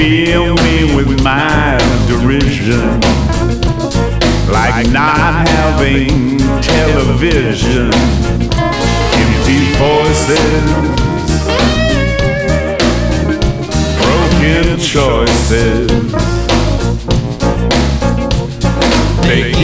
fill me with my derision, like not having television. Empty voices, broken choices. They